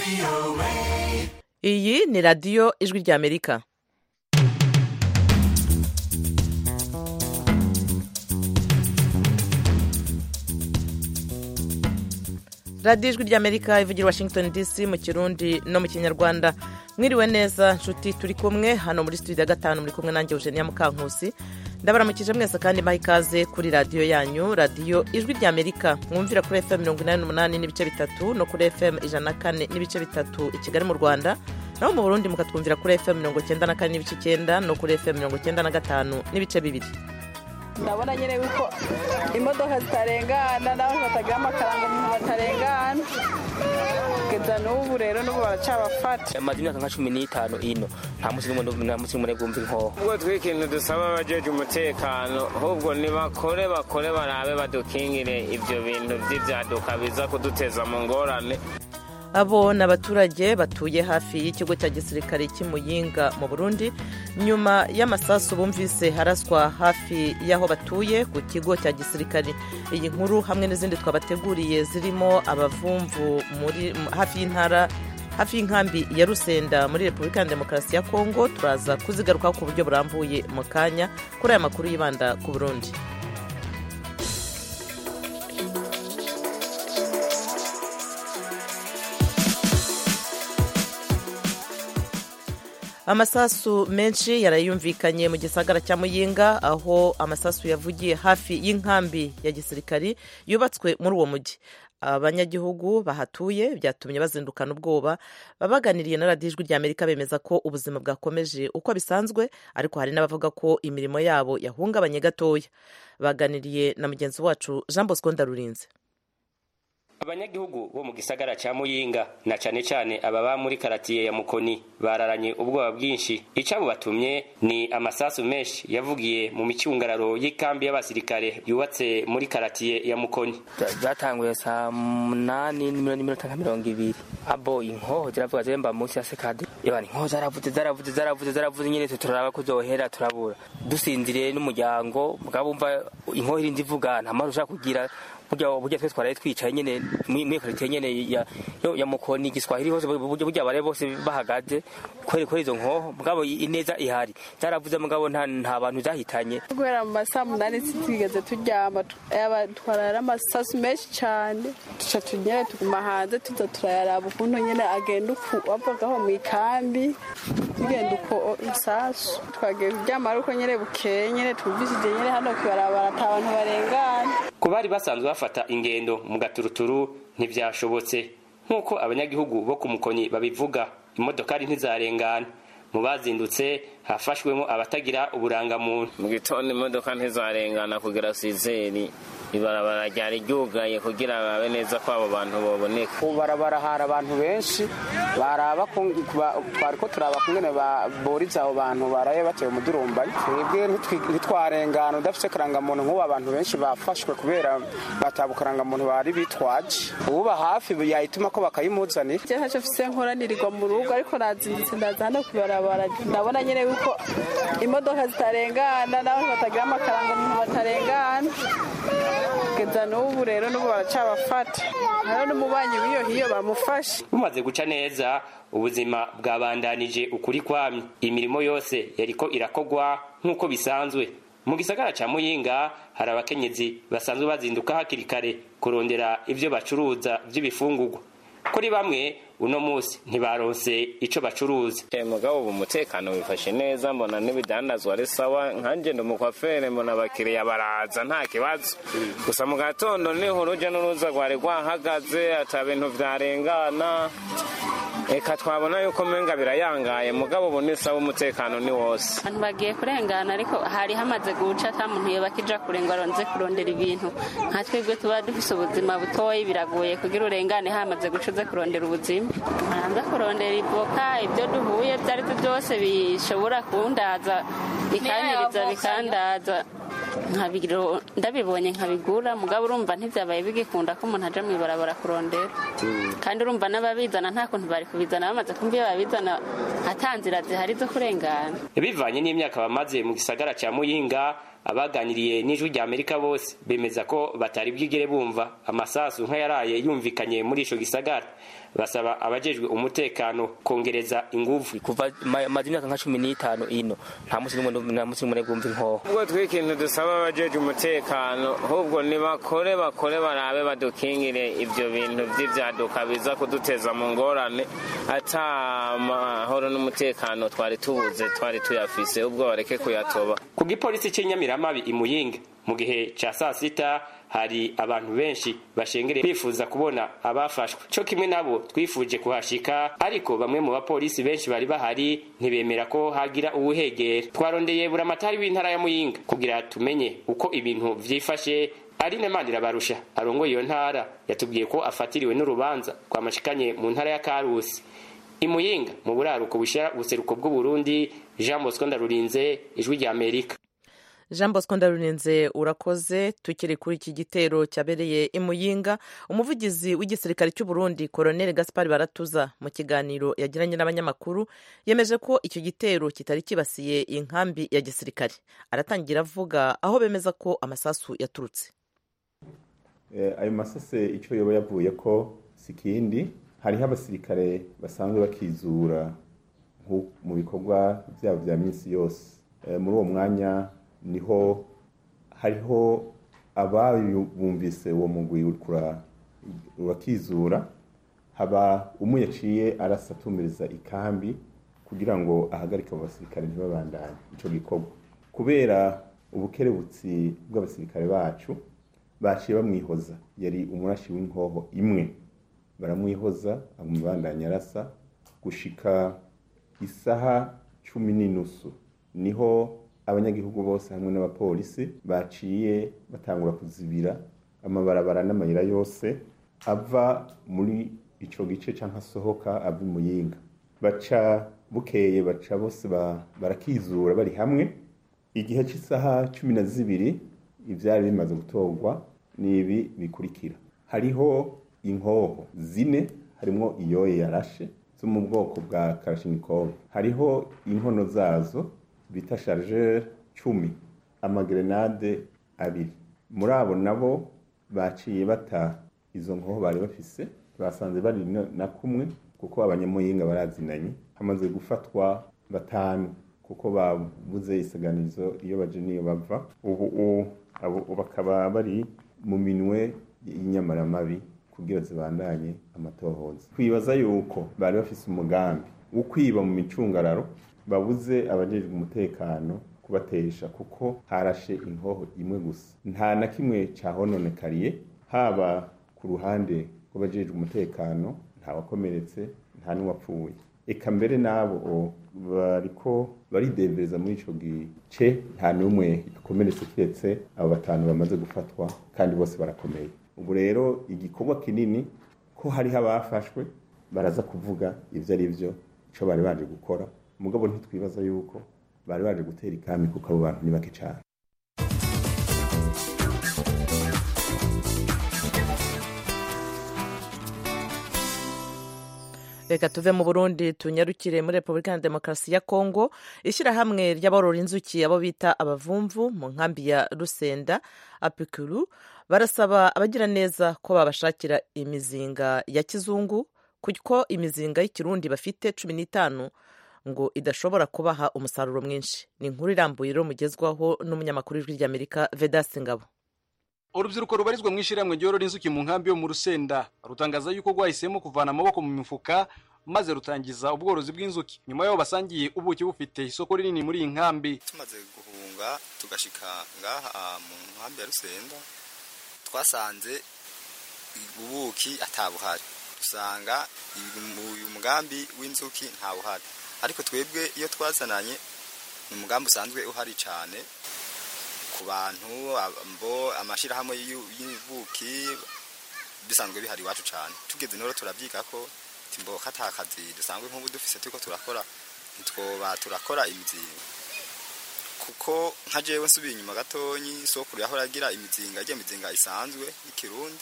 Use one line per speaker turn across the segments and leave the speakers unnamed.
Iyi ni radiyo ijwi ry'Amerika. radiyo ijwi ry'Amerika ivugira Washington DC mu Kirundi no mu Kinyarwanda. Mwiriwe neza nshuti, turi kumwe hano muri studio ya 5, muri kumwe nanjye Eugenia Mukankusi. Ndabaramukije mwese kandi mbaha ikaze kuri radiyo yanyu, radiyo ijwi ry'Amerika. Mwumvira kuri FM 88 n'ibice bitatu no kuri FM 104 n'ibice bitatu i Kigali mu Rwanda. Naho mu Burundi mukatwumvira kuri FM 94 n'ibice 9 no kuri FM 95 n'ibice bibiri.
Ndabona nyene yuko imodoka zitarengana naho batagira amakaranga mu batarengana. Keza n'ubu rero n'ubu baracabafata.
Amazina nka 15 ino. Nta musi n'umwe bwumva inko.
Ubwo twikintu dusaba abajeje umutekano, ahubwo ni bakore barabe badukingire ivyo bintu vy'ivyaduka biza kuduteza mu ngorane.
Abo n'abaturage batuye hafi y'ikigo cya gisirikare cy'Imuyinga mu Burundi, nyuma y'amasasu bumvise haraswa hafi y'aho batuye ku kigo cya gisirikare. Iyi nkuru hamwe n'izindi twabateguriye zirimo abavumvu muri hafi y'inkambi ya Rusenda muri Repubulika ya Demokarasi ya Kongo, turaza kuzigaruka ku buryo burambuye mu kanya kuri aya makuru yibanda ku Burundi. Amasasu menshi yarayumvikanye mu gisagara cya Muyinga, aho amasasu yavugiye hafi y'inkambi ya gisirikari yubatswe muri uwo mujyi. Abanyagihugu bahatuye byatumye bazindukana ubwoba. Babaganiriye na radiyo ijwi ry'Amerika bemeza ko ubuzima bwakomeje uko bisanzwe, ariko hari n'abavuga ko imirimo yabo yahungabanye gatoya. Baganiriye na mugenzi wacu Jean Bosco Ndarurinze.
Abanyagihugu bo mu gisagara ca Muyinga na cane cane ababa muri karatiye ya Mukoni bararanye ubwoba bwinshi. Icabo batumye ni amasasu menshi yavugiye mu micungararo y'ikambi y'abasirikare yubatse muri karatiye ya Mukoni.
Zatanguye saa 8:20. Abo inkoho ziravuga zemba munsi ya sekadi. Yabani inkoho zaravuze nyene turaba kuzohera turabura. Dusinziriye n'umuryango mugabumva inkoho irinzi ivuga nta marusha kugira burya twe twaraye twicaye nyene muri karitiye nyene ya Mukoni Giswahili hose burya bare bose bahagaze kweri izo nkoho mugabo ineza ihari zaravuze mugabo nta bantu zahitanye.
Guhera mu masaha 8 twigeze turyama twarara amasasu menshi cyane, tuca tunyere tuguma hanze tuza turayaraba ukuntu nyene agenda uku wavagaho mu ikambi tugenda uko isasu twagiye kuryama ariko nyene bukeye nyene twumvishije nyene hano kwibarabara ata bantu barengana.
Kubari basanzwe bafata ingendo mu gaturuturu ntivyashobotse nkuko abanyagihugu bo ku Mukoni babivuga. Imodokari ntizarengana, mu bazindutse hafashwemo abatagira uburangamuntu.
Mu gitondo imodoka ntizarengana kugira sizeri ibarabara ryari ryugaye kugira babe neza ko abo bantu boboneka.
Barabara hari abantu benshi baraba twariko turaba kungene boriza abo bantu baraye bateye umudurumbanyi. Twebwe ntitwarengana udafite karangamuntu nk'ubu abantu benshi bafashwe kubera batabukarangamuntu bari bitwaje. Uba hafi yahituma ko bakayimuzanira.
Je ntaco mfise nkoranirirwa mu rugo ariko nazindutse ndaza hano kubarabara. Ndabona nyene yuko imodoka zitarengana naho batagira amakaranga batarengana. Keza n'ubu rero n'ubu baracabafata. Rero n'umubanyi hiyo bamufashe.
Bumaze guca neza ubuzima bwabandanije ukuri kwamye. Imirimo yose yariko irakogwa nkuko bisanzwe. Mu gisagara ca Muyinga hari abakenyezi basanzwe bazinduka hakiri kare kurondera ivyo bacuruza vy'ibifungurwa. Kuri bamwe uno musi ntibaronse ico bacuruza.
Mugabo umutekano wifashe neza, mbona n'ibidandazwa ari sawa. Nkanje ndo mukwafere mbona abakiriya baraza nta kibazo. Gusa mu gatondo niho uruja n'uruza rwari rwahagaze ata bintu vyarengana. Eka twabona yuko menga birayangaye mugabo bonesa umutekano ni wose.
Abantu bagiye kurengana ariko hari hamaze guca ata muntu yobakija kurengwa ronze kurondera ibintu. Nka twebwe tuba dufise ubuzima butoyi biragoye kugira urengane hamaze gucuze kurondera ubuzima. Hanze kurondera ivoka ibyo duhuye byari byose bishobora kundaza bikandaza. Nkabiro ndabibonye nkabigura mugabo urumva ntivyabaye bigikunda ko umuntu aje mwibarabara kurondera. Kandi urumva n'ababizana nta kuntu bari kubizana bamaze kumva babizana atanzira zihari zo kurengana.
Bivanye n'imyaka bamaze mu gisagara cya Muyinga, abaganiriye n'ijwi rya Amerika bose bemeza ko batari bwigere bumva amasasu nk'ayaraye yumvikanye muri ico gisagara. Basaba abajejwe umutekano kongereza inguvu.
Kuva mazi imyaka nka 15 ino nta musi n'umwe bwumva inkoho.
Ubwo twikintu dusaba abajejwe umutekano ahubwo ni bakore barabe badukingire ivyo bintu vy'ivyaduka biza kuduteza mu ngorane ata mahoro n'umutekano twari tubuze twari tuyafise ubwo bareke kuyatoba.
Ku gipolisi c'Inyamiramabi i Muyinga mu gihe ca sasita hari abantu benshi bashengere bifuza kubona abafashwe. Cyo kimwe nabo twifuje kuhashika, ariko bamwe mu bapolisi benshi bari bahari ntibemera ko hagira ubuhegera. Twarondeye buramatari w'intara ya Muyinga kugira tumenye uko ibintu vyifashe. Aline Manirabarusha arongoye iyo ntara yatubwiye ko afatiriwe n'urubanza kwamashikanye mu ntara ya Karusi. Imuyinga mu buraruko bushira ubuseruko bw'u Burundi. Jean Bosco Ndarurinze, ijwi rya Amerika.
Jean Bosco Ndarurinze urakoze. Tukiri kuri iki gitero cyabereye Imuyinga, umuvugizi w'igisirikare cy'u Burundi Colonel Gaspard Baratuza mu kiganiro yagiranye n'abanyamakuru yemeje ko icyo gitero kitari kibasiye inkambi ya gisirikare. Aratangira avuga aho bemeza ko amasasu yaturutse.
Ayo masase icyo yoba yavuye ko sikindi hariho abasirikare basanzwe bakizura mu bikorwa byabo bya minsi yose. Muri uwo mwanya niho hariho ababumvise uwo mugwi urakizura, haba umwe yaciye arasatumiriza ikambi kugira ngo ahagarike abo basirikare ntibabandanye ico gikorwa. Kubera ubukerebutsi bw'abasirikare bacu baciye bamwihoza, yari umurashi w'inkoho imwe, baramwihoza amubandanya arasa gushika isaha 10:30 niho abanyagihugu bose hamwe n'abapolisi baciye batangura kuzibira amabarabara n'amayira yose ava muri ico gice canka sohoka ava Muyinga. Baca bukeye baca bose barakizura bari hamwe. Igihe cy'isaha 12 ivyari bimaze gutorwa nibi bikurikira: hariho inkoho 4, harimo iyoye yarashe zo mu bwoko bwa Kalashnikov, hariho inkono zazo bita chargeur 10, amagrenade 2. Muri abo nabo baciye bata izo nkoho bari bafise, basanze bari na kumwe kuko abanyamuyinga barazinanye. Hamaze gufatwa 5 kuko babuze isaganizo iyo baje niyo bava. Ubu bakaba bari mu minwe y'Inyamiramabi kugira zibandanye amatohoza. Kwibaza yuko bari bafise umugambi wo kwiba mu micungararo, babuze abajejwe umutekano kubatesha kuko harashe inkoho imwe gusa. Nta na kimwe cyahononekariye, haba ku ruhande rw'abajejwe umutekano nta wakomeretse nta n'uwapfuye. Eka mbere nabo bariko baridevereza muri ico gice, nta n'umwe yakomeretse kiretse abo 5 bamaze gufatwa kandi bose barakomeye. Ubu rero igikorwa kinini ko hari abafashwe baraza kuvuga ivyo ari byo ico bari baje gukora. Mugabo ntitwibaza yuko bari baje gutera ikami kuko abo bantu ni bake cyane.
Reka tuve mu Burundi tunyarukire muri Republika ya Demokarasi ya Kongo. Ishyirahamwe ry'aborora inzuki abo bita abavumvu mu nkambi ya Rusenda Apikuru barasaba abagira neza ko babashakira imizinga ya kizungu kuko imizinga y'ikirundi bafite 15 ngo idashobora kubaha umusaruro mwinshi. Ni inkuru irambuye mugezwaho n'umunyamakuru w'ijwi ry'Amerika Vedas Ngabo.
Urubyiruko rubarizwa mu ishyirahamwe ryorora inzuki mu nkambi yo mu Rusenda rutangaza yuko rwahisemo kuvana amaboko mu mifuka maze rutangiza ubworozi bw'inzuki. Nyuma y'aho basangiye ubuki bufite isoko rinini muri iyi nkambi.
Tumaze guhunga tugashika ngaha mu nkambi ya Rusenda, twasanze ubuki atabuhari. Usanga uyu mugambi w'inzuki nta buhari. Ariko twebwe iyo twazananye ni umugambi usanzwe uhari cyane ku bantu amashirahamwe y'ubuki bisanzwe bihari wacu cyane. Tugeze noro turabyiga ko timboka atakazi dusanzwe nk'ubu dufise turiko turakora imizinga, kuko nka jewe nsubiye inyuma gatonyi sokuru yahora agira imizinga isanzwe y'ikirundi.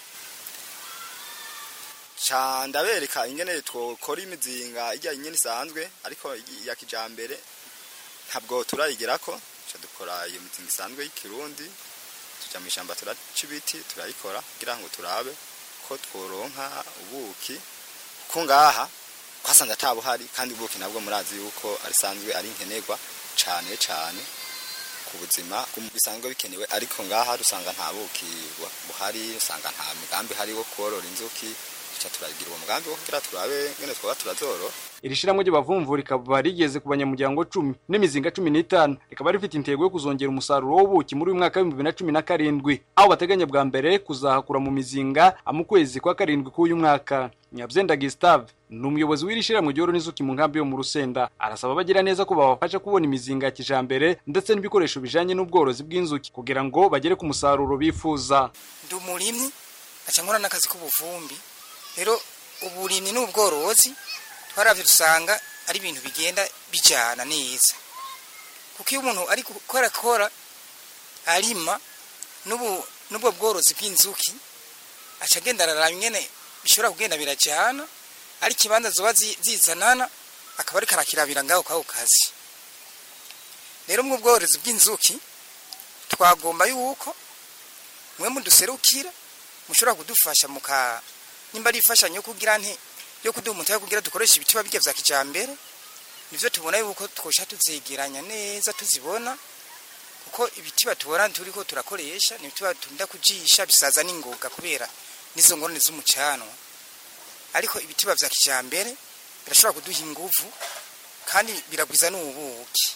Ndabereka ingene twokora imizinga ijya nyene isanzwe ariko ya kijambere ntabwo turayigerako. dukora iyo mizinga isanzwe y'ikirundi tuja mu ishamba turaca ibiti turayikora kugira ngo turabe ko tworonka ubuki ko ngaha kwasanze atabuhari kandi ubuki nabwo murazi yuko arisanzwe ari nkenerwa cane ku buzima bisanzwe bikenewe ariko ngaha dusanga nta buki buhari usanga nta migambi hari wo korora inzuki tuca turagira uwo mugambi wo kugira turabe ngene twoba turazoro.
Iri shiramwe ry'abavumvu rikaba rigeze ku banyamuryango 10 n'imizinga 15 rikaba rifite intego yo kuzongera umusaruro w'ubuki muri uyu mwaka wa 2017 aho bateganya bwa mbere kuzahakura mu mizinga mu kwezi kwa 7 k'uyu mwaka. Nyabyenda Gustave n'umuyobozi w'iri shiramwe ryoro n'inzuki mu nkambi yo mu Rusenda arasaba bagira neza ko babafasha kubona imizinga ya kijambere ndetse n'ibikoresho bijanye n'ubworozi bw'inzuki kugira ngo bagere ku musaruro bifuza.
Ndumurimyi acangora n'akazi k'ubuvumbi rero uburimyi n'ubworozi twaravye dusanga ari ibintu bigenda bijana neza kuko iyo umuntu ari gukora arima n'ubwo bworozi bw'inzuki acagenda araraba ingene bishobora kugenda birajana ari kibanza zoba zizanana akaba ari karakirabira ngaho kwa kazi. Rero mu bworozi bw'inzuki twagomba yuko mwe muduserukira mushobora kudufasha muka nimba ari ifashanyo kugira nte yo kuduha umutahe kugira dukoresha ibiti babige vya kijambere nivyo tubona yuko twosha tuzegeranya neza tuzibona kuko ibiti batubona turiko turakoresha n'ibiti batunda kujisha bisaza n'ingoga kubera nizo ngorane z'umucano ariko ibiti bavya kijambere birashobora kuduha inguvu kandi biragwiza n'ubuki.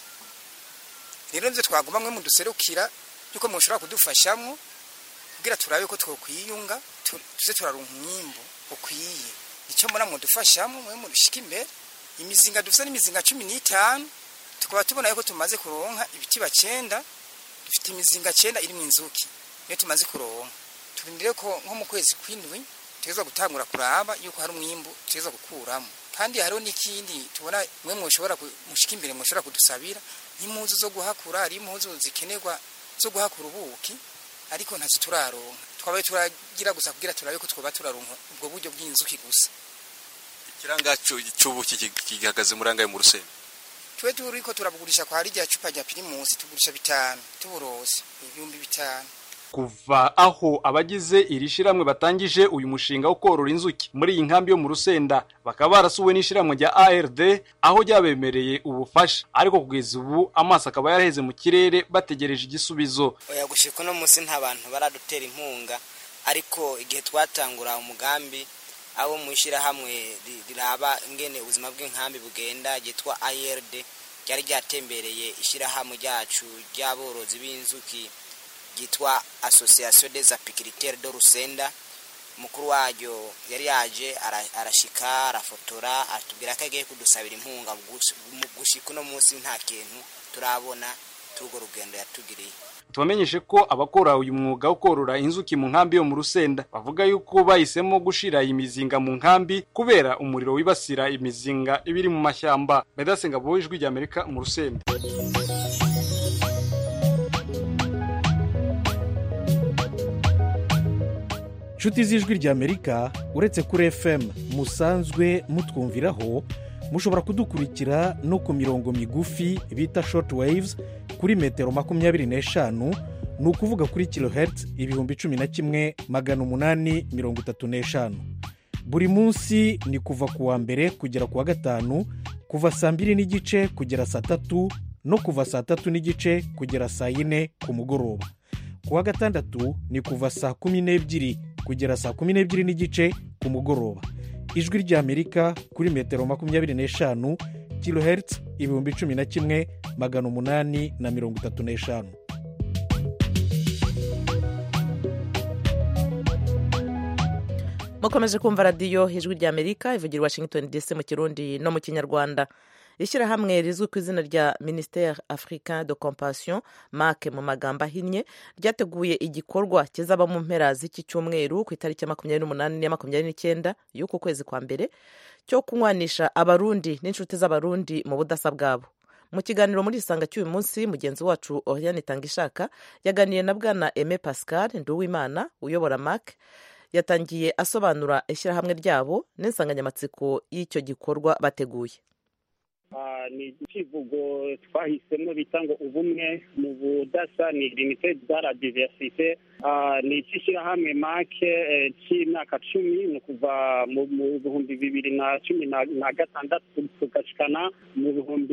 Rero nivyo twagomba mwe muduserukira yuko mushobora kudufashamwo kugira turabe ko twokwiyunga tuze turaronka umwimbo ukwiye icyo mbona mudufashamo mwe murushika imbere imizinga dufite n'imizinga 15 tukaba tubona yuko tumaze kuronka ibiti 9 dufite imizinga 9 iri mu inzuki niyo tumaze kuronka turindire ko nko mu kwezi kw'indwi tugeza gutangura kuraba yuko hari umwimbo tugeza gukuramo kandi hariho n'ikindi tubona mwe mushobora mushika imbere mushobora kudusabira impuzu zo guhakura ari impuzu zikenerwa zo guhakura ubuki ariko ntazi turaronka twabaye turagira gusa kugira turabe ko twoba turaronka ubwo buryo bw'inzuki gusa.
Ikiranga cy'ubuki kigihagaze murangaye mu Rusenda
twe turiko turabugurisha kwa harya cupa rya Primus tugurisha 5 tuburose 5,000.
Kuva aho abagize iri shiramwe batangije uyu mushinga wo korora inzuki muri iyi nkambi yo mu Rusenda bakaba barasuwe n'ishiramwe rya ARD aho ryabemereye ubufasha ariko kugeza ubu amaso akaba yaraheze mu kirere bategereje igisubizo.
Oya gushika no munsi nta bantu baradutera impunga ariko igihe twatangura umugambi abo mushira hamwe riraba ngene ubuzima bw'inkambi bugenda gitwa ARD ryari ryatembereye ishira hamwe ryacu ry'aborozi b'inzuki gitwa Association des Apiculteurs de Rusenda. Mukuru waryo yari yaje arashika arafotora atubwira ko agiye kudusabira impunga mu gushika no munsi nta kintu turabona tugo rugendo yatugiriye.
Tubamenyeshe ko abakora uyu mwuga wo korora inzuki mu nkambi yo mu Rusenda bavuga yuko bahisemo gushira imizinga mu nkambi kubera umuriro wibasira imizinga ibiri mu mashyamba. Medasenga Ijwi rya Amerika mu Rusenda.
Nshuti z'Ijwi rya Amerika uretse kuri FM musanzwe mutwumviraho mushobora kudukurikira no ku mirongo migufi bita short waves kuri metero 25 ni ukuvuga kuri kilohertz 11,835. Buri munsi ni kuva ku wa mbere kugera ku wa gatanu kuva saa 2:30 kugera saa 3 no kuva saa 3:30 kugera saa 4 ku mugoroba. Ku wa gatandatu ni kuva saa 12 kugera saa 12:30 ku mugoroba. Ijwi rya Amerika kuri metero 25 kilohertz 11,835.
Mukomeje kumva radiyo Ijwi rya Amerika ivugira Washington DC mu Kirundi no mu Kinyarwanda. Ishyirahamwe rizwi ku izina rya Ministère Africain de Compassion MAC mu magambo ahinnye ryateguye igikorwa kizaba mu mpera z'iki cyumweru ku itariki 28 na 29 y'uko kwezi kwa mbere cyo kunywanisha abarundi n'inshuti z'abarundi mu budasa bwabo. Mu kiganiro muri isanga cy'uyu munsi mugenzi wacu Oriane Tangishaka yaganiye na bwana Aimé Pascal Nduwimana uyobora MAC yatangiye asobanura ishyirahamwe ryabo n'insanganyamatsiko y'icyo gikorwa bateguye.
ni ikivugo twahisemo bita ngo ubumwe mu budasa ni limited dans la diversité. Ni icy'ishyirahamwe make cy'imyaka 10 ni kuva mu 2016 tugashikana mu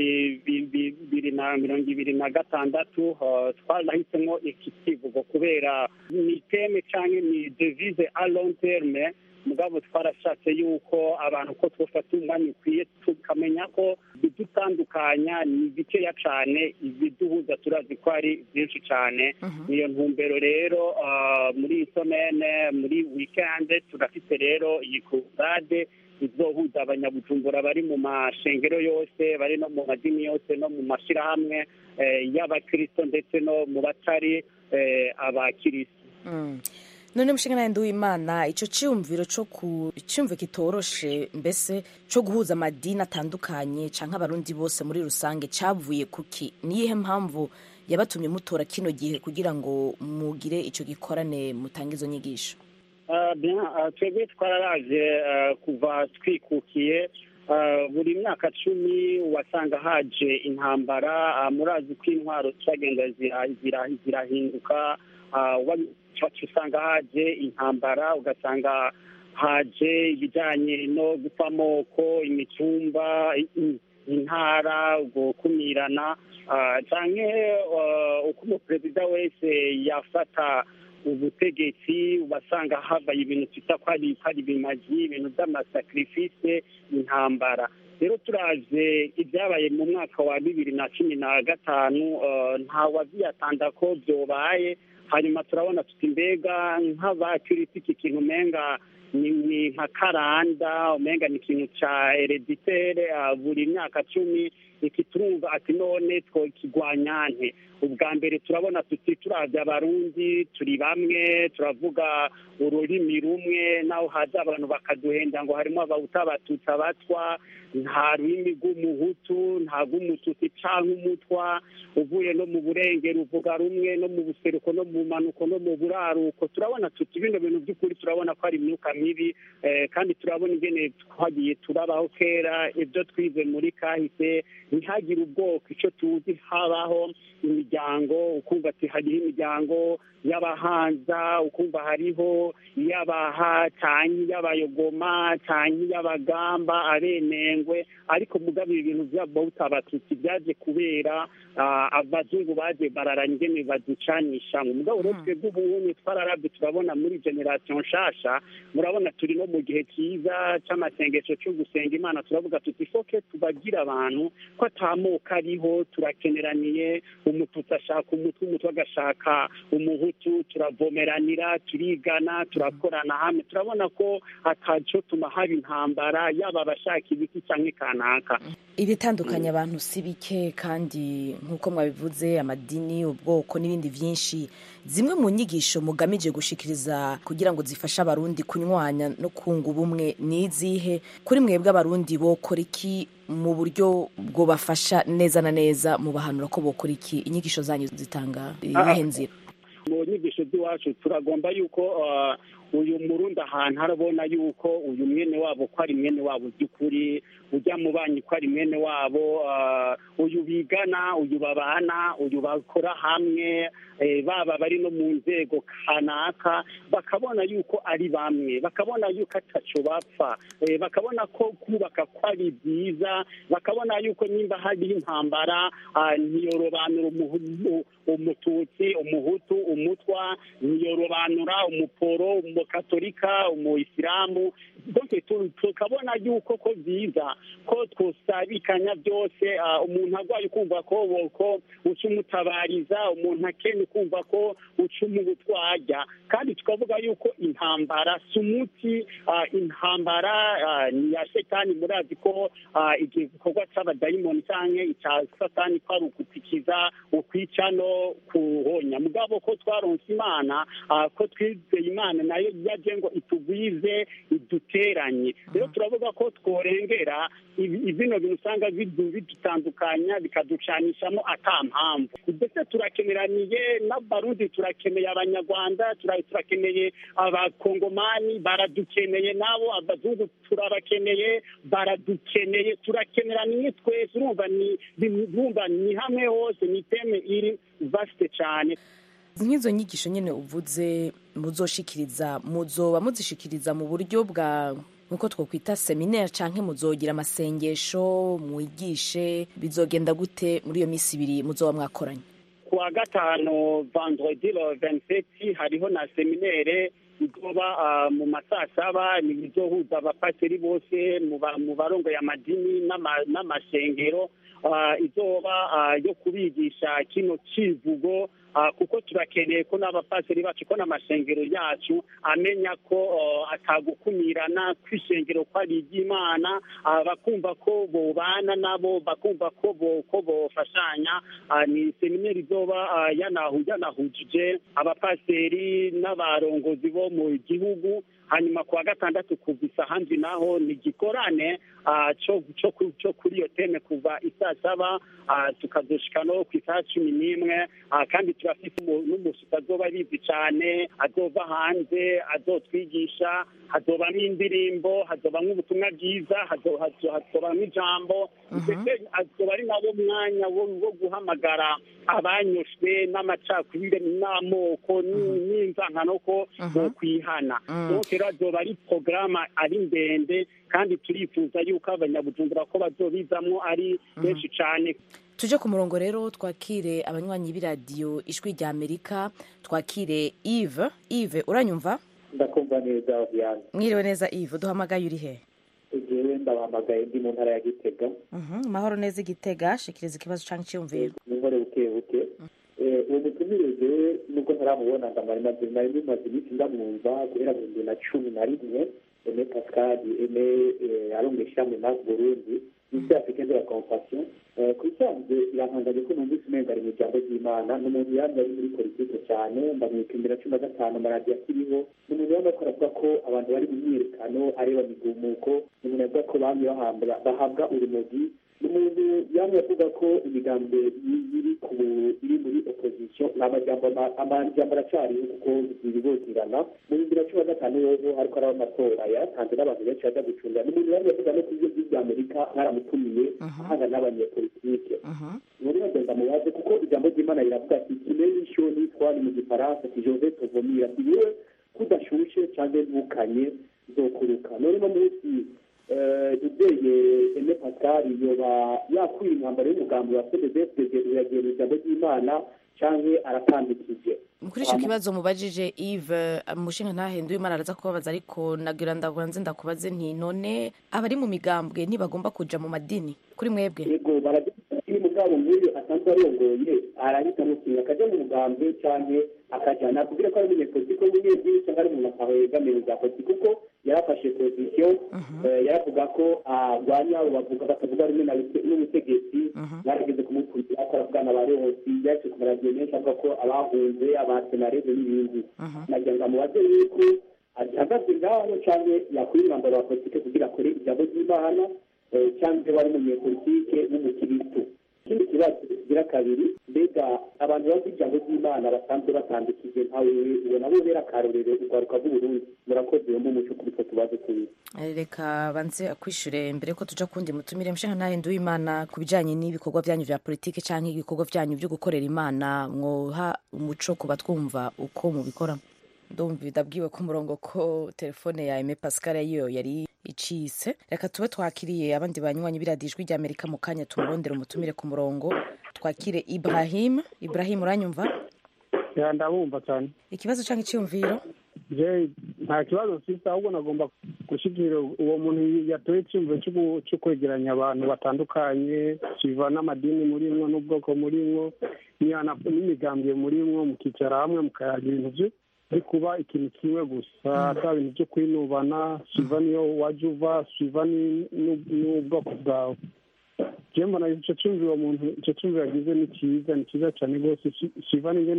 2026. Twarahisemo iki kivugo kubera ni teme cyangwa ni devise à long terme. Mugabo twarashatse yuko abantu ko twafata umwanya ukwiye tukamenya ko bidutandukanya ni bikeya cyane, ibiduhuza turazi ko ari byinshi cyane. Niyo ntumbero rero muri somene muri weekend turafite rero iyi kurade izohuza abanyabujumbura bari mu mashengero yose, bari no mu madini yose, no mu mashyirahamwe y'abakristo ndetse no mu batari abakristo.
None mushingana Nduwimana, ico cyumviro cyumve kitoroshe mbese cyo guhuza amadini atandukanye canke abarundi bose muri rusange cyavuye kuki? Niyihe mpamvu yabatumye mutora kino gihe kugira ngo mugire ico gikorane mutange izo nyigisho?
Twebwe twararaje kuva twikukiye buri myaka 10 wasanga haje intambara. Murazi ko intwaro cyagenda zirahinduka, usanga haje intambara, ugasanga haje ibijyanye no gupfa amoko, imitumba, intara, gukumirana, cyane uko umuperezida wese yafata ubutegetsi ubasanga havaye ibintu twita ko ari bimaji, ibintu by'amasakrifise, intambara. Rero turaje ibyabaye mu mwaka wa 2015 nta waziyatanda ko byobaye. Hanyuma turabona tuti mbega nk'abakirisi iki kintu umenga ni nka karanda, umenga ni ikintu cya hereditere buri myaka 10 iki turumva ati none twokigwanya nte? Ubwa mbere turabona tuti turavye abarundi turi bamwe, turavuga ururimi rumwe, naho haza abantu bakaduhenda ngo harimo abahutu, abatutsi, abatwa, nta rurimi rw'umuhutu, nta rw'umututsi canke umutwa, uvuye no mu burengero uvuga rumwe, no mu buseruko, no mu manuko, no mu buraruko. Turabona tuti bino bintu by'ukuri turabona ko ari imyuka mibi, kandi turabona ingene twagiye turabaho kera, ibyo twize muri kahise, ntihagire ubwoko, icyo tuzi habaho imiryango, ukumva ati hariho imiryango y'abahanza, ukumva hariho iy'abaha canke y'abayogoma canke y'abagamba, abenengwe. Ariko mugabo ibintu by'abahutu, abatutsi byaje kubera abazungu baje bararanya ingene baducanisha. Mugabo rero twebwe ubundi twararabye turabona muri generation nshasha, murabona turi no mu gihe cyiza cy'amasengesho cyo gusenga Imana. Turavuga tuti foke tubagira abantu ko atamoka ariho, turakeneraniye, umututsi ashaka umutwe agashaka umuhutu, turavomeranira, turigana, turakorana hamwe. Turabona ko ataco tuma haba intambara, yaba abashaka ibiti canke kanaka.
Ibitandukanye abantu si bike, kandi nk'uko mwabivuze amadini, ubwoko n'ibindi byinshi. Zimwe mu nyigisho mugamije gushikiriza kugira ngo zifashe abarundi kunywanya no kunga ubumwe nizihe? Kuri mwebwe abarundi bokora iki mu buryo bwo bafasha neza na neza mu bahanura ko bokora iki? Inyigisho zanyu zitanga iyihe nzira?
Mu nyigisho z'iwacu turagomba yuko uyu murundi ahantu harabona yuko uyu mwene wabo ko ari mwene wabo by'ukuri, ujya mu banyi ko ari mwene wabo, uyu bigana, uyu babana, uyu bakora hamwe, baba bari no mu nzego kanaka, bakabona yuko ari bamwe, bakabona yuko ataco bapfa, bakabona ko kubaka ko ari byiza, bakabona yuko nimba hari intambara ntiyorobanura umututsi, umuhutu, umutwa, ntiyorobanura umuporo, umukatolika, umuyisilamu. Tukabona yuko ko byiza ko twosabikanya byose, umuntu arwaye ukumva ko uca umutabariza, umuntu akene ukumva ko uca umugutwarya. Kandi tukavuga yuko intambara si umuti, intambara ni ya Shetani. Murazi ko igikorwa c'abadayimoni canke icya Satani ko ari ukutikiza, ukwica no kuhonya. Mugabo ko twaronse Imana, ko twizeye Imana nayo yaje ngo itugwize, iduti baduteranye rero turavuga ko tworengera bino bintu usanga bidutandukanya bikaducanishamo ata mpamvu ndetse turakeneraniye n'abarundi turakeneye abanyarwanda turakeneye abakongomani baradukeneye nabo abazungu turabakeneye baradukeneye turakeneraniye twese urumva ni hamwe hose ni teme iri vaste cyane.
nk'izo nyigisho nyine uvuze muzoshikiriza muzoba muzishikiriza mu buryo bwa nkuko twokwita seminaire canke muzogira amasengesho mwigishe bizogenda gute muri iyo minsi ibiri muzoba mwakoranye?
Kuwa gatanu vendredi le 27 hariho na seminaire izoba mu masaa 7 nizohuza abapasiteri bose mu barongo y'amadini n'amashengero izoba yo kubigisha kino kivugo kuko turakeneye ko n'abapasiteri bacu ko n'amashengero yacu amenya ko atagukumirana kw'ishengero ko ari iry'Imana bakumva ko bobana nabo bakumva ko bofashanya. Ni seminari izoba yanahujije abapasiteri n'abarongozi bo mu gihugu hanyuma kuwa gatandatu kuva isaha ndwi naho ni gikorane cyo kuri iyo teme kuva isaa 7 tukazoshika no ku isaha 11 kandi turafite n'umushitsi azoba bizi cyane azova hanze azotwigisha hazobamo indirimbo hazobamo ubutumwa bwiza hazobamo ijambo ndetse azoba ari nabo mwanya wo guhamagara abanyoshwe n'amacakubiri n'amoko n'inzankano ko kwihana azoba ari porogaramu ari ndende kandi turifuza yuko abanyabujumbura ko bazobizamo ari benshi cyane.
Tuje ku murongo rero twakire abanywanyi b'iradiyo ijwi rya Amerika twakire Yves uranyumva?
Ndakumva neza Diane.
Mwiriwe neza Yves duhamagaye uri he?
Jewe ndabahamagaye ndi mu ntara ya Gitega.
Mahoro neza Gitega shikiriza ikibazo canke cyumviro.
Ninkore buke uwo mutumireze nubwo ntaramubona ndamara maze iminsi ndamwumva guhera mu 2011 Aimé Pascal arongesha mu Burundi isi africaine de la compassion kusanzwe irantangaje ko numvise umenga ari mu jambo ry'Imana n'umuntu yandi ari muri politike cyane ndamwikindira 15 amaradiyo akiriho n'umuntu yandi akora avuga ko abantu bari mu myiyerekano areba migumuko n'umuntu avuga ko bamwe bahabwa urumogi n'umuntu yandi avuga ko imigambi iri muri opposition amajambo aracariho kuko zibibogirana mu 2015 yozo hariko araba amatora yatanze n'abantu benshi baja gucunga n'umuntu yandi avuga no kuvyo by'Amerika nkaramutumiye ahanga n'abanyepolitike muri bagenda mu baze kuko ijambo ry'Imana riravuga ati kimenyisho n'itwari mu gifaransa ati Joseph Vomira ati yewe kudashushe cyangwa ntukanye zokuruka none no munsi dubeye Aimé Pascal yoba yakwiye intambara y'umugambi wa CDD yagiye ijambo ry'Imana canke aratandikije.
Kuri ico kibazo mubajije Yves mushinga ntahenduye Imana araza kubabaza ariko nagira ndabanze ndakubaze nti none abari mu migambwe ntibagomba kuja mu madini kuri mwebwe?
Yego baragenda mugabo nk'uyu asanzwe arongoye arahita mukinga akaja mu mugambwe canke akajana kugira ko ari umunyepolitike w'umunyedini cyangwa ari umuntu akahegamiye za politiki kuko yarafashe position yaravuga ko arwanya batavuga rumwe n'ubutegetsi barageze kumukubita akaravugana abarongozi yaje ku maradiyo menshi avuga ko abahunze abasenareze n'ibindi nagira ngo amubaze yuko ahagaze ngaho cyangwa yakwiye umwambaro wa politiki kugira akore ijambo ry'Imana cyangwa wari umunyepolitike n'umukiristo. Ikindi kibazo kigira kabiri mbega abantu bazi ijambo ry'Imana basanzwe batandukije nkawe ubona bo bera akarorero urwaruka rw'Uburundi murakoze mu muco kuri twe tubaze kuri
reka banze akwishure mbere ko tuja kundi mutumire mshanka nahenduye Imana kubijanye n'ibikorwa byanyu vya politike canke ibikorwa byanyu byo gukorera Imana mwoha umuco kuba twumva uko mubikora. Ndumva bidabwiwe ku murongo ko telefone ya Aimé Pascal yo yari icise. Reka tube twakiriye abandi banywanyi biradijwe rya Amerika mu kanya tumurondera umutumire ku murongo twakire Ibrahim uranyumva?
Ya ndabumva cyane.
Ikibazo canke cyumviro?
Je nta kibazo sisa ahubwo nagomba gushikira uwo muntu yatoye cyumviro cyo kwegeranya abantu batandukanye kiva n'amadini muri mwo n'ubwoko muri mwo n'imigambwe muri mwo mukicara hamwe mukayagira ibintu byo kuba ikintu kimwe gusa ata bintu byo kwinubana siva niyo wajuva siva n'ubwoko bwawe. Je mbona icyo cyumviro umuntu icyo cyumviro yagize ni cyiza cyane rwose siva n'ingene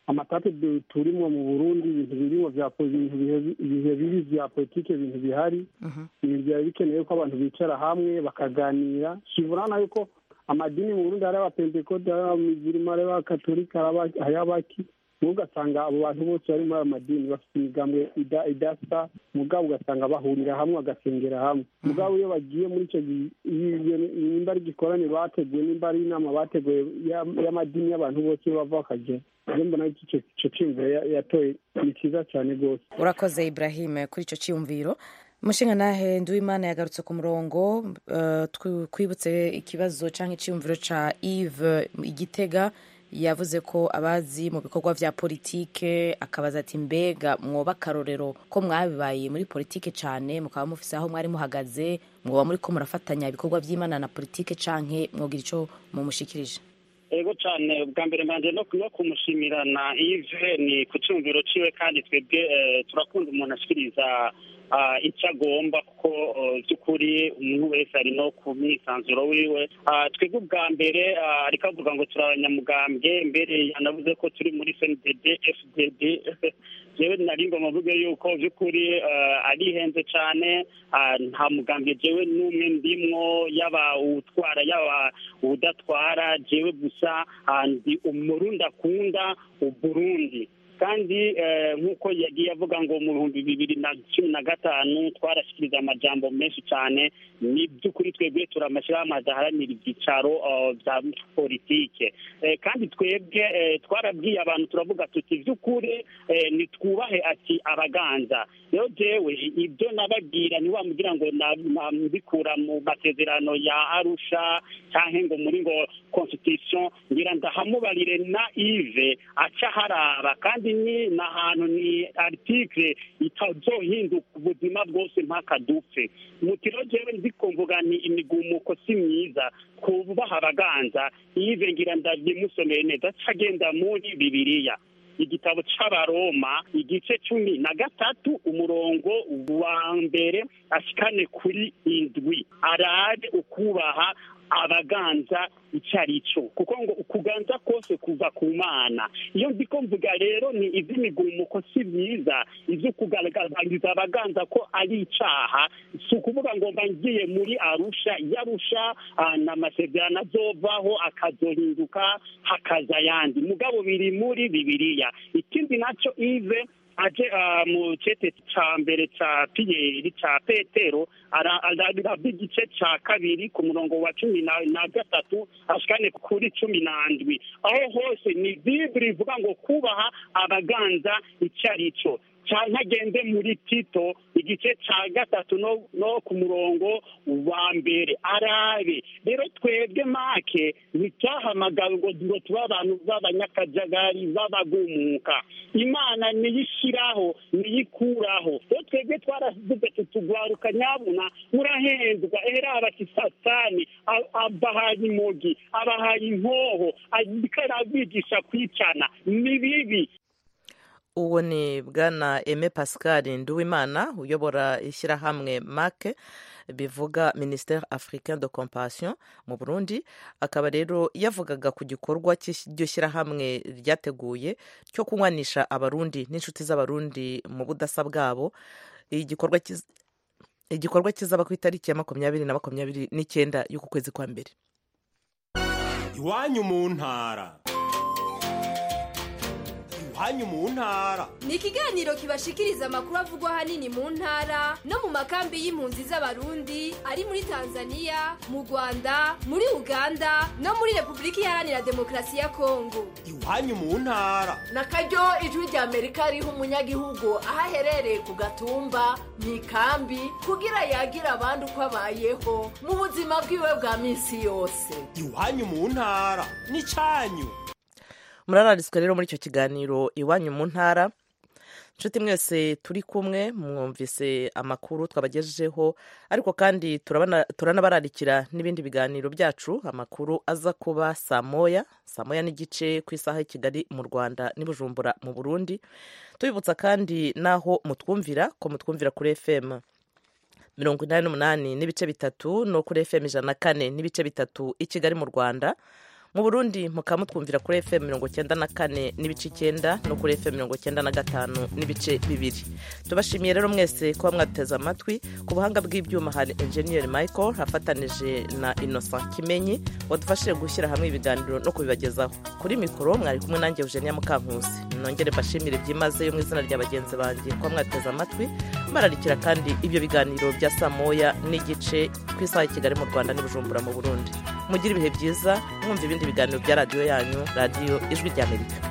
amatape turimo mu Burundi, ibintu birimo ibihe bibi vya politike, ibintu bihari, byari bikenewe ko abantu bicara hamwe bakaganira. Kivurana yuko amadini mu Burundi ari abapentekote, ari abamizirima, ari abakatolika, ari abaki, ugasanga abo bantu bose bari muri ayo madini bafite imigambwe idasa, mugabo ugasanga bahurira hamwe bagasengera hamwe. Mugabo iyo bagiye muri icyo nimba ari igikorane bateguye, nimba ari inama bateguye y'amadini y'abantu bose bava bakagera, mbona icyo cyumviro yatoye ni cyiza cyane rwose.
Urakoze Ibrahim kuri icyo cyumviro. Umushingantahe Nduwimana yagarutse ku murongo. Twibutse ikibazo cyangwa icyumviro cya Yves Igitega, yavuze ko abazi mu bikorwa vya politike, akabaza ati mbega mwoba akarorero ko mwabibaye muri politike cyane, mukaba mufise aho mwari muhagaze, mwoba muri ko murafatanya ibikorwa vy'Imana na politike, canke mwogira ico mumushikirije?
Ego cyane, bwa mbere mbanje no kumushimira na Yves ni ku cyumviro ciwe, kandi twebwe turakunda umuntu ashikiriza icyo agomba, kuko by'ukuri umuntu wese ari no ku mwisanzuro wiwe. Twebwe ubwa mbere ariko avuga ngo turi abanyamugambwe, mbere yanavuze ko turi muri CNDD FDD. Jewe nari ngomba mvuge yuko by'ukuri arihenze cyane, nta mugambwe jewe n'umwe ndimwo, yaba utwara yaba udatwara. Jewe gusa ndi umurundi akunda Uburundi, kandi nk'uko yagiye avuga ngo mu 2015 twarashikiriza amajambo menshi cyane. Ni by'ukuri twebwe turamashyirahamwe adaharanira ibyicaro bya politike, kandi twebwe twarabwiye abantu, turavuga tuti by'ukuri nitwubahe ati abaganza. Rero jewe ibyo nababwira ntiwamugira ngo nabikura mu masezerano ya Arusha cyangwa ngo muri ngo constitution, ngira ndahamubarire na Yves aca haraba, kandi ni n'ahantu ni article itazohinduka ubuzima bwose mpaka dupfe. Mutiro jewe ndikumvuga ni imigumuko si myiza kubaha abaganza. Yves ngira ndabimusomeye neza, cagenda muri Bibiliya, igitabo c'Abaroma igice 13 umurongo wa mbere ashikane kuri 7, araje ukubaha abaganza icarico, kuko ngo ukuganza kose kuva ku Mana. Iyo ndiko mvuga rero ni ivy'imigumuko si byiza, ivyo kugaragariza abaganza ko ari icaha. Si ukuvuga ngo ngiye muri Arusha yarusha n'amasezerano azovaho akazohinduka hakaza yandi, mugabo biri muri Bibiliya. Ikindi naco Yves aje mu cete ca mbere ca Piyeri ca Petero arabira igice ca 2 ku murongo wa 13 ashikane kuri 17, aho hose ni Biblia ivuga ngo kubaha abaganza icarico. Ntagende muri Tito igice ca 3 no ku murongo wa mbere arabe. Rero twebwe make ntitahamagawe ngo tuba abantu b'abanyakajagari b'abagumuka. Imana niyishiraho niyikuraho. Rero twebwe twaravuze tutugwaruka nyabuna murahendwa, era abakisatani abahaye imogi, abahaye inkoho, abikarabigisha kwicana ni bibi.
Uwo ni Bwana Aime Pascal Nduwimana uyobora ishyirahamwe MAC bivuga Ministère Africain de Compassion mu Burundi. Akaba rero yavugaga ku gikorwa cy'iryo shyirahamwe ryateguye cyo kunywanisha abarundi n'inshuti z'abarundi mu budasa bwabo. Igikorwa kizaba ku itariki ya 20 na 29 y'uku kwezi kwa mbere.
Iwanyu mu ntara. Iwanyu mu ntara
ni ikiganiro kibashikiriza amakuru avugwa hanini mu ntara no mu makambi y'impunzi z'abarundi ari muri Tanzania, mu Rwanda, muri Uganda no muri Republika Iharanira Demokarasi ya Kongo.
Iwanyu mu ntara
nakaryo ijwi rya Amerika riha umunyagihugu aho aherereye ku gatumba mu ikambi kugira yagira abandi uko abayeho mu buzima bwiwe bwa minsi yose.
Iwanyu mu ntara ni canyu.
Murarariswe rero muri icyo kiganiro Iwanyu mu ntara. Nshuti mwese turi kumwe, mwumvise amakuru twabagejejeho, ariko kandi turanabararikira n'ibindi biganiro byacu. Amakuru aza kuba saa moya n'igice ku isaha y'i Kigali mu Rwanda n'i Bujumbura mu Burundi. Tubibutsa kandi naho mutwumvira ko mutwumvira kuri FM 88 n'ibice bitatu no kuri FM 104 n'ibice bitatu i Kigali mu Rwanda. mu Burundi mukaba mutwumvira kuri FM 94 n'ibice 9 no kuri FM 95 n'ibice 2. Tubashimiye rero mwese kuba mwateze amatwi. Ku buhanga bw'ibyuma hari Engineer Michael hafatanije na Innocent Kimenyi wadufashije gushyira hamwe ibiganiro no kubibagezaho. Kuri mikoro mwari kumwe nanjye Eugenia Mukankusi. Nongere bashimire byimazeyo mu izina rya bagenzi banjye kuba mwateze amatwi. Mararikira kandi ibyo biganiro bya saa moya n'igice ku isaha ya Kigali mu Rwanda n'Ibujumbura mu Burundi. Mugire ibihe byiza mwumva ibindi biganiro bya radio yanyu, Radio Ijwi ry'Amerika.